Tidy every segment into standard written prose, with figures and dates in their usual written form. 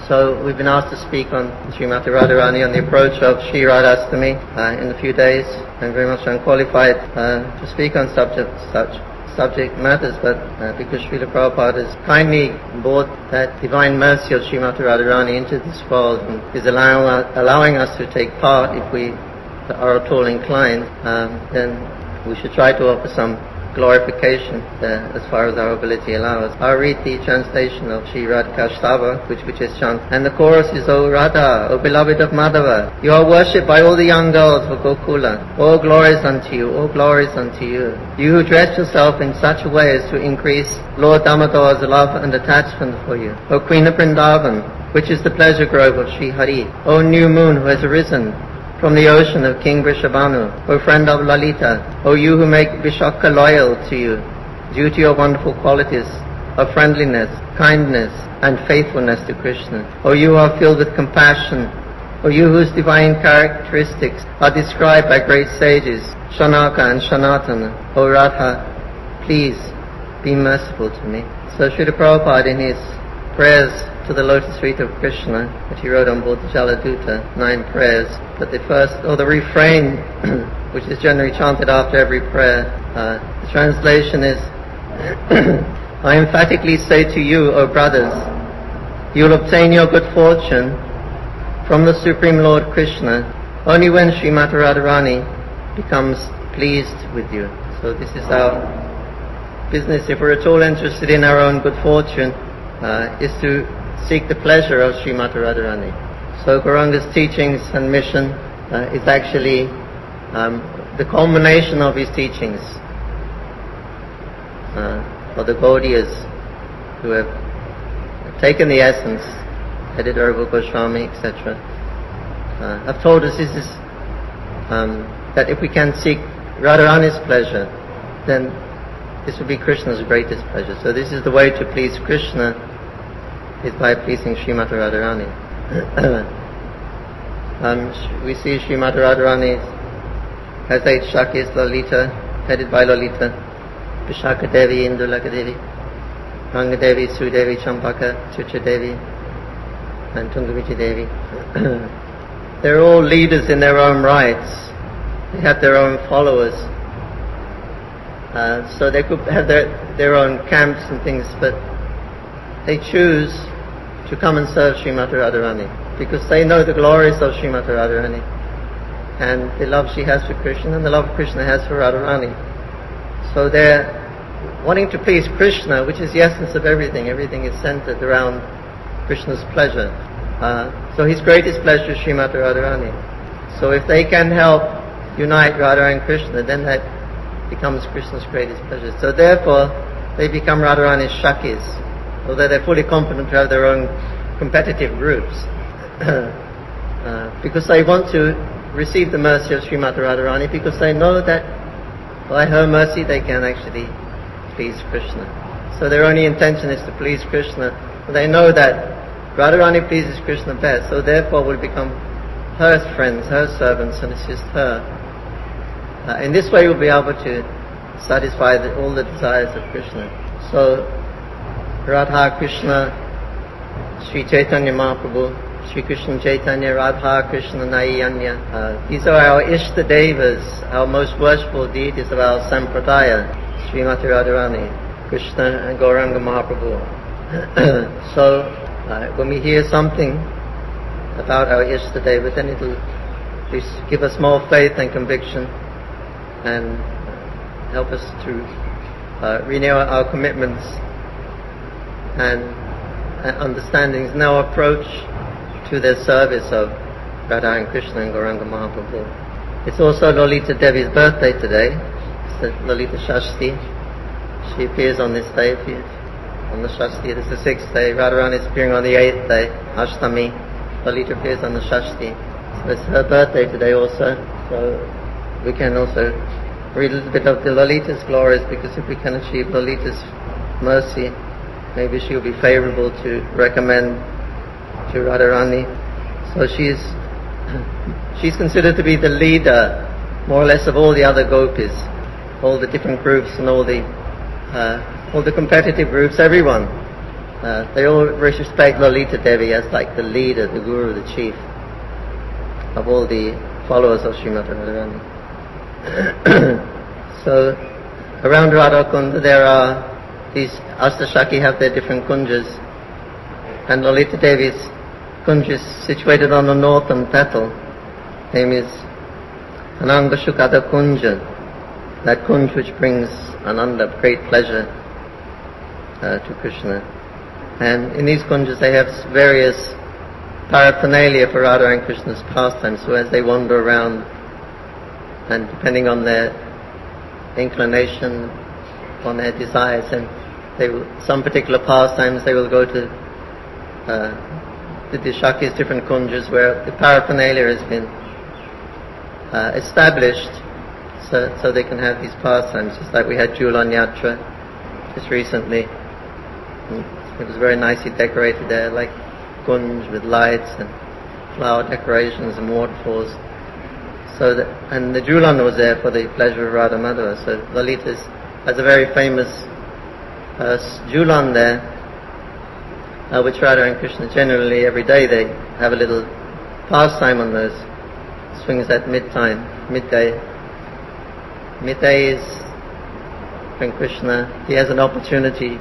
So we've been asked to speak on Srimati Radharani on the approach of Shri Radhastami in a few days. I'm very much unqualified to speak on such subject matters, but because Srila Prabhupada has kindly brought that divine mercy of Srimati Radharani into this world and is allowing us to take part, if we are at all inclined, then we should try to offer some glorification as far as our ability allows. I'll read the translation of Shri Radhikashtava, which is chant, and the chorus is, O Radha, O beloved of Madhava, you are worshipped by all the young girls of Gokula. All glories unto you, all glories unto you. You who dress yourself in such a way as to increase Lord Damodar's love and attachment for you. O Queen of Vrindavan, which is the pleasure grove of Shri Hari. O new moon who has arisen from the ocean of King Vrishabhanu, O friend of Lalita, O you who make Vishaka loyal to you, due to your wonderful qualities of friendliness, kindness, and faithfulness to Krishna. O you who are filled with compassion, O you whose divine characteristics are described by great sages, Shanaka and Shanatana, O Radha, please be merciful to me. So Srila Prabhupada in his prayers to the lotus feet of Krishna, which he wrote on board the Jaladuta, 9 prayers, but the first, or the refrain, which is generally chanted after every prayer, the translation is, I emphatically say to you, O brothers, you will obtain your good fortune from the Supreme Lord Krishna only when Srimati Radharani becomes pleased with you. So this is our business, if we're at all interested in our own good fortune, is to seek the pleasure of Srimati Radharani. So Gauranga's teachings and mission is actually the culmination of his teachings for the Gaudiyas who have taken the essence, headed over Goswami, etc. Have told us this is that if we can seek Radharani's pleasure, then this will be Krishna's greatest pleasure. So this is the way to please Krishna, is by pleasing Srimati Radharani. We see Srimati Radharani has 8 Shakis, Lalita, headed by Lalita, Vishaka Devi, Indulaka Devi, Ranga Devi, Sudevi, Champaka, Chucha Devi, and Tungaviti Devi. They're all leaders in their own rights. They have their own followers. So they could have their own camps and things, but they choose to come and serve Srimati Radharani because they know the glories of Srimati Radharani and the love she has for Krishna and the love Krishna has for Radharani. So they're wanting to please Krishna, which is the essence of everything. Everything is centered around Krishna's pleasure. So his greatest pleasure is Srimati Radharani. So if they can help unite Radha and Krishna, then that becomes Krishna's greatest pleasure. So therefore, they become Radharani's Shakis, although they're fully competent to have their own competitive groups, because they want to receive the mercy of Srimati Radharani, because they know that by her mercy they can actually please Krishna. So their only intention is to please Krishna. They know that Radharani pleases Krishna best, so therefore will become her friends, her servants, and assist her. In this way we'll be able to satisfy all the desires of Krishna. So Radha Krishna, Sri Chaitanya Mahaprabhu, Sri Krishna Chaitanya, Radha Krishna Nayanya. These are our Ishta Devas, our most worshipful deities of our Sampradaya, Srimati Radharani, Krishna and Gauranga Mahaprabhu. So when we hear something about our Ishta Devas, then it will give us more faith and conviction and help us to renew our commitments and understandings in our approach to the service of Radha and Krishna and Gauranga Mahaprabhu. It's also Lalita Devi's birthday today. It's the Lalita Shashti. She appears on this day, on the Shashti. This is the 6th day. Radharani is appearing on the 8th day, Ashtami. Lalita appears on the Shashti. So it's her birthday today also. So we can also read a little bit of the Lalita's glories, because if we can achieve Lalita's mercy, maybe she will be favorable to recommend to Radharani. So she's considered to be the leader, more or less, of all the other gopis, all the different groups and all the competitive groups, everyone. they all respect Lalita Devi as like the leader, the guru, the chief of all the followers of Srimati Radharani. So around Radha Kunda there are these Astashaki have their different kunjas, and Lalita Devi's kunja is situated on the northern petal. Name is Ananga Shukada Kunja, that kunj which brings Ananda, great pleasure to Krishna. And in these kunjas they have various paraphernalia for Radha and Krishna's pastimes, so as they wander around, and depending on their inclination, on their desires, and they will, some particular pastimes they will go to the Shakis, different kunjas where the paraphernalia has been established, so they can have these pastimes. Just like we had Julan Yatra just recently. It was very nicely decorated there, like kunj with lights and flower decorations and waterfalls. So and the Julan was there for the pleasure of Radha Madhava. So Lalita has a very famous Julan there, which Radha and Krishna generally every day they have a little pastime on those swings at midday. Midday is when Krishna, he has an opportunity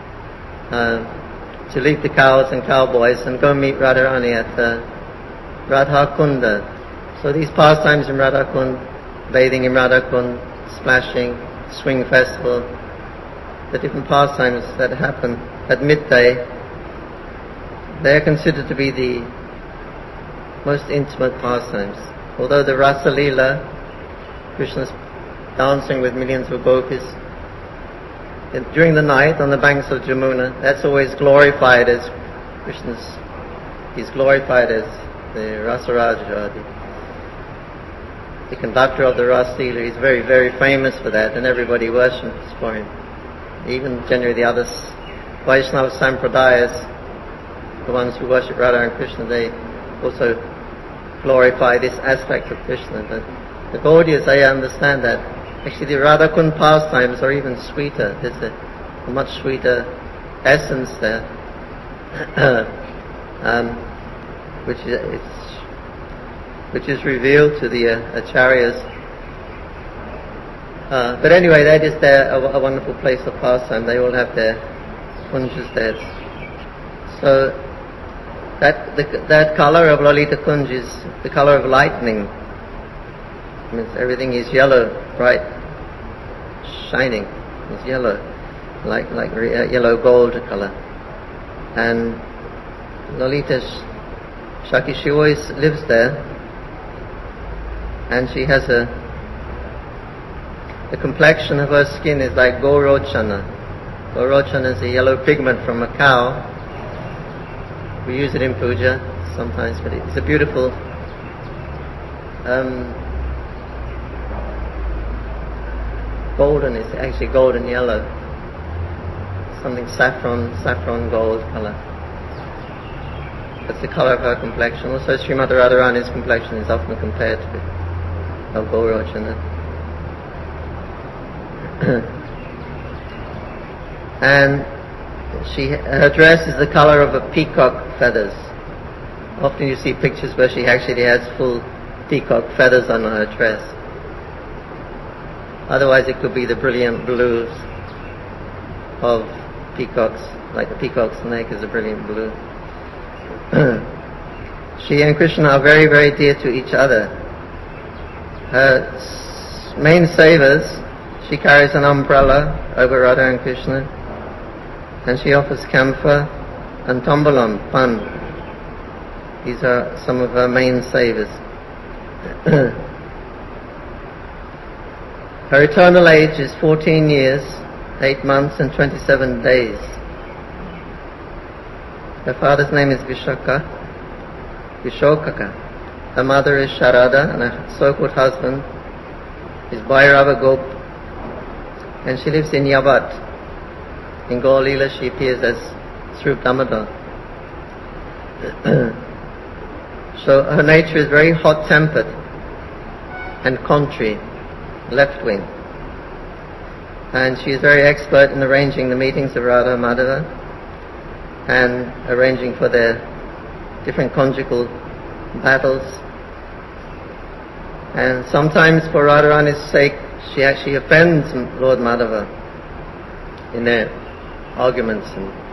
to leave the cows and cowboys and go meet Radharani at Radha Kunda. So these pastimes in Radha Kund, bathing in Radha Kund, splashing, swing festival, the different pastimes that happen at midday, they are considered to be the most intimate pastimes. Although the Rasa Leela, Krishna's dancing with millions of gopis, during the night on the banks of Jamuna, that's always glorified as Krishna's, he's glorified as the Rasaraja, the conductor of the Rasa Leela. He's very, very famous for that, and everybody worships for him. Even generally the other Vaishnava Sampradayas, the ones who worship Radha and Krishna, they also glorify this aspect of Krishna. But the Gaudiyas, they understand that actually the Radha Kund pastimes are even sweeter. There's a much sweeter essence there, which is revealed to the acharyas. But anyway, that is a wonderful place of pastime. They all have their kunjas there. So that color of Lalita Kunj is the color of lightning. It means everything is yellow, bright, shining. It's yellow, like yellow gold color. And Lalita Shaki, she always lives there, and she has the complexion of her skin is like Gorochana. Gorochana is a yellow pigment from a cow. We use it in puja sometimes, but it's a beautiful golden, it's actually golden yellow, something saffron gold color. That's the color of her complexion. Also Srimati Radharani's complexion is often compared to of Gorochana. And her dress is the color of a peacock feathers. Often you see pictures where she actually has full peacock feathers on her dress. Otherwise it could be the brilliant blues of peacocks, like a peacock's neck is a brilliant blue. She and Krishna are very, very dear to each other. Her main savers, she carries an umbrella over Radha and Krishna, and she offers camphor and tombalam, pan. These are some of her main savers. Her eternal age is 14 years, 8 months and 27 days. Her father's name is Vishokaka. Her mother is Sharada, and her so-called husband is Bhairava Gop, and she lives in Yavat. In Gaur Leela she appears as Srup Damodar. So her nature is very hot-tempered and contrary, left-wing. And she is very expert in arranging the meetings of Radha Madhava. and arranging for their different conjugal battles. And sometimes for Radharani's sake, she actually offends Lord Madhava in their arguments.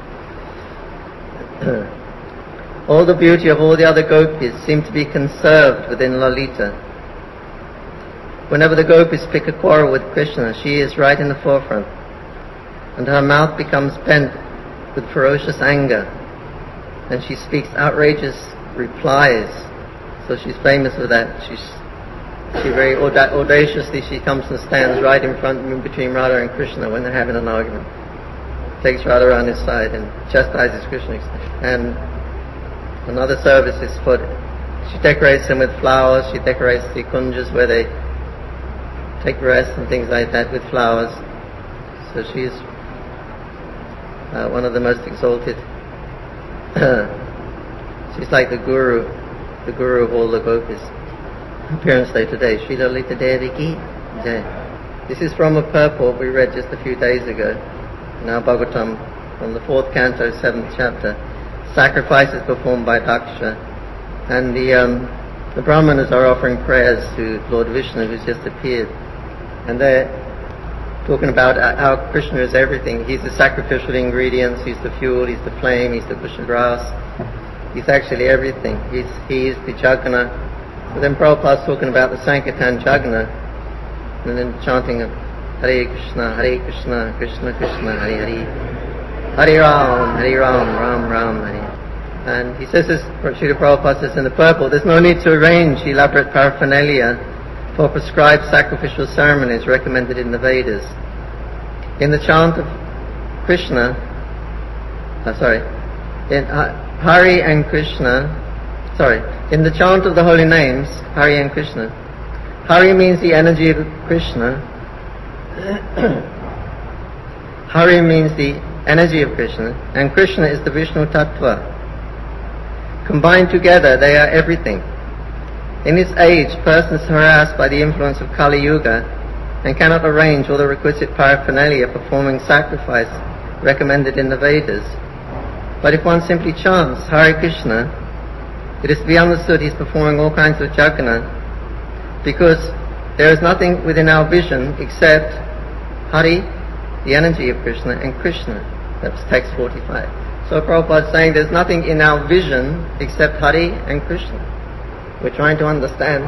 And all the beauty of all the other gopis seem to be conserved within Lalita. Whenever the gopis pick a quarrel with Krishna, she is right in the forefront, and her mouth becomes bent with ferocious anger, and she speaks outrageous replies. So she's famous for that. She very audaciously she comes and stands right in front between Radha and Krishna when they're having an argument. Takes Radha on his side and chastises Krishna. And another service is she decorates them with flowers. She decorates the kunjas where they take rest and things like that with flowers. So she's one of the most exalted. She's like the guru of all the gopis. Appearance day today, Shri Lalita Devi Ki Jai. This is from a purport we read just a few days ago in our Bhagavatam from the 4th canto, 7th chapter. Sacrifices performed by Daksha, and the Brahmanas are offering prayers to Lord Vishnu, who's just appeared, and they're talking about how Krishna is everything. He's the sacrificial ingredients, he's the fuel, he's the flame, he's the Krishna grass. He's actually everything. He is the Jagana. But then Prabhupada's talking about the Sankirtan Jagana, and then chanting of Hare Krishna, Krishna Krishna, Hare Hare, Hare Ram, Ram Ram, Hare. And he says this, Srila Prabhupada says in the purport, there's no need to arrange elaborate paraphernalia for prescribed sacrificial ceremonies recommended in the Vedas. In the chant of Krishna, in Hari and Krishna, in the chant of the holy names, Hari and Krishna, Hari means the energy of Krishna. Hari means the energy of Krishna, and Krishna is the Vishnu Tattva. Combined together, they are everything. In this age, persons harassed by the influence of Kali Yuga and cannot arrange all the requisite paraphernalia performing sacrifice recommended in the Vedas. But if one simply chants Hare Krishna, it is to be understood he's performing all kinds of jhagana, because there is nothing within our vision except Hari, the energy of Krishna, and Krishna. That's text 45. So Prabhupada is saying there's nothing in our vision except Hari and Krishna. We're trying to understand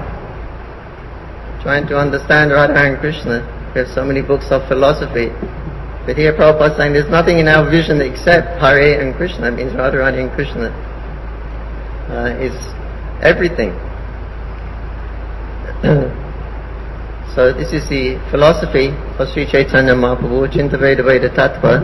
Radha and Krishna. We have so many books of philosophy. But here Prabhupada is saying there's nothing in our vision except Hare and Krishna. It means Radharani and Krishna is everything. So this is the philosophy of Sri Chaitanya Mahaprabhu, Chinta Veda Veda Tattva.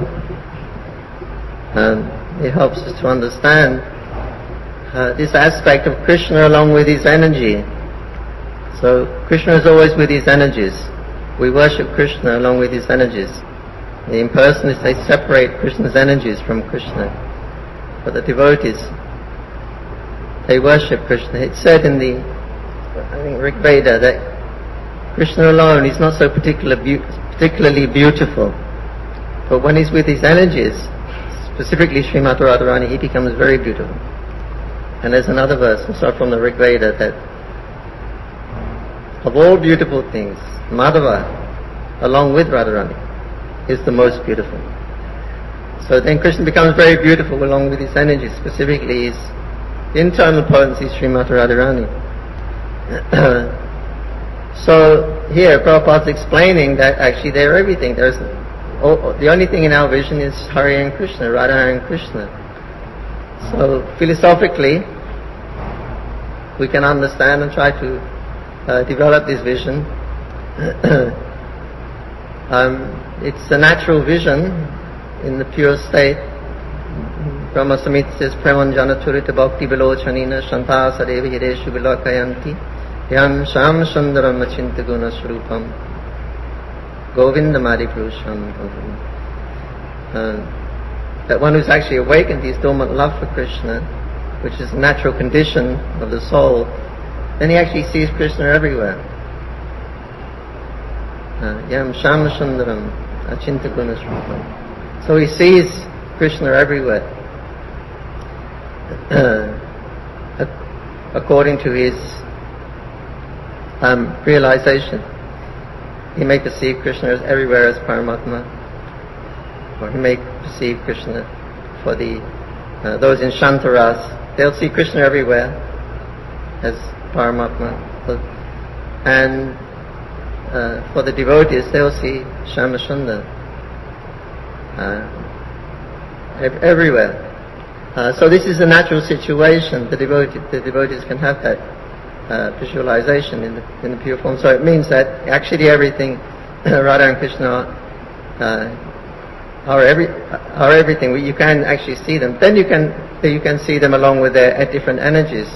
It helps us to understand this aspect of Krishna along with his energy. So Krishna is always with his energies. We worship Krishna along with his energies. The impersonalists, they separate Krishna's energies from Krishna. But the devotees, they worship Krishna. It's said in the Rig Veda that Krishna alone is not so particularly beautiful. But when he's with his energies, specifically Srimati Radharani, he becomes very beautiful. And there's another verse, also from the Rig Veda, that of all beautiful things, Madhava, along with Radharani, is the most beautiful. So then Krishna becomes very beautiful along with his energy, specifically his internal potency, Srimati Radharani. So here Prabhupada's explaining that actually they're everything. The only thing in our vision is Hare and Krishna, Radha and Krishna. So philosophically, we can understand and try to develop this vision. It's a natural vision in the pure state. Brahma Samhita says, Premanjana Turita Bhakti Vilochanina Shanta Sadeva Hireshu Vilakayanti Yam Sham Sundaram Achinta Guna Srupam Govinda Madi Purusham. That one who's actually awakened his dormant love for Krishna, which is a natural condition of the soul, then he actually sees Krishna everywhere. Yam Sham Sundaram Achinta Guna Srupam. So he sees Krishna everywhere. according to his realization. He may perceive Krishna as everywhere as Paramatma, or he may perceive Krishna for those in Shantaras. They'll see Krishna everywhere as Paramatma, and for the devotees they'll see Shyamasundar everywhere. So this is a natural situation. The devotees can have that visualization in the pure form. So it means that actually everything, Radha and Krishna are everything. You can actually see them. Then you can see them along with their different energies.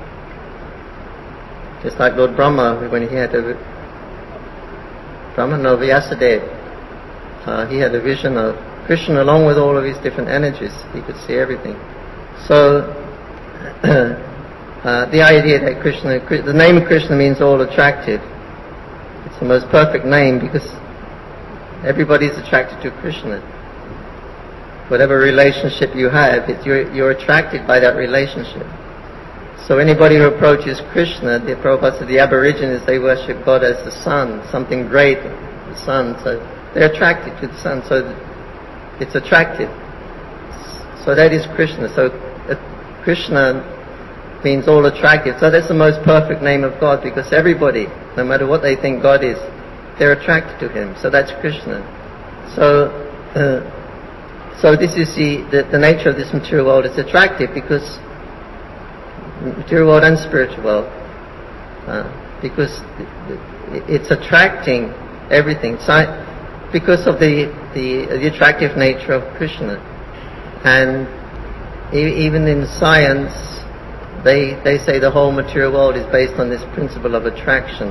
Just like Lord Brahma, when he had Vyasadeva, he had a vision of Krishna along with all of his different energies. He could see everything. So the idea that the name of Krishna means all attractive. It's the most perfect name because everybody is attracted to Krishna. Whatever relationship you have, you're attracted by that relationship. So anybody who approaches Krishna, the Prabhupada said the Aborigines, they worship God as the sun, something great, the sun. So they're attracted to the sun. So it's attractive. So that is Krishna. So Krishna means all attractive. So that's the most perfect name of God because everybody, no matter what they think God is, they're attracted to Him. So that's Krishna. So this is the nature of this material world. It's attractive because material world and spiritual world, because it's attracting everything. So because of the attractive nature of Krishna, and even in science, they say the whole material world is based on this principle of attraction.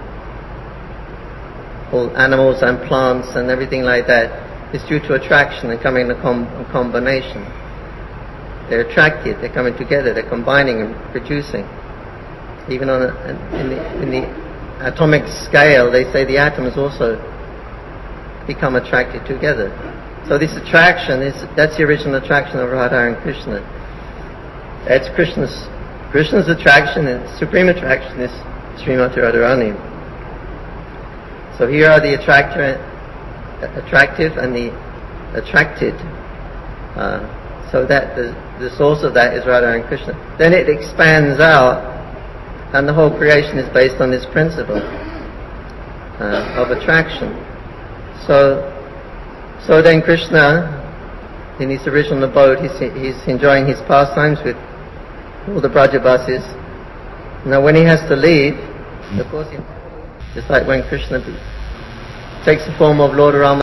All animals and plants and everything like that is due to attraction and coming in a combination. They're attracted, they're coming together, they're combining and producing. Even in the atomic scale, they say the atoms also become attracted together. So this attraction that's the original attraction of Radha and Krishna. That's Krishna's attraction, and supreme attraction is Srimati Radharani. So here are the attractive and the attracted. So that the source of that is Radha and Krishna. Then it expands out, and the whole creation is based on this principle of attraction. So then Krishna, in his original abode, he's enjoying his pastimes with all the Brajabasis. Now when he has to leave, of course, just like when Krishna takes the form of Lord Rama,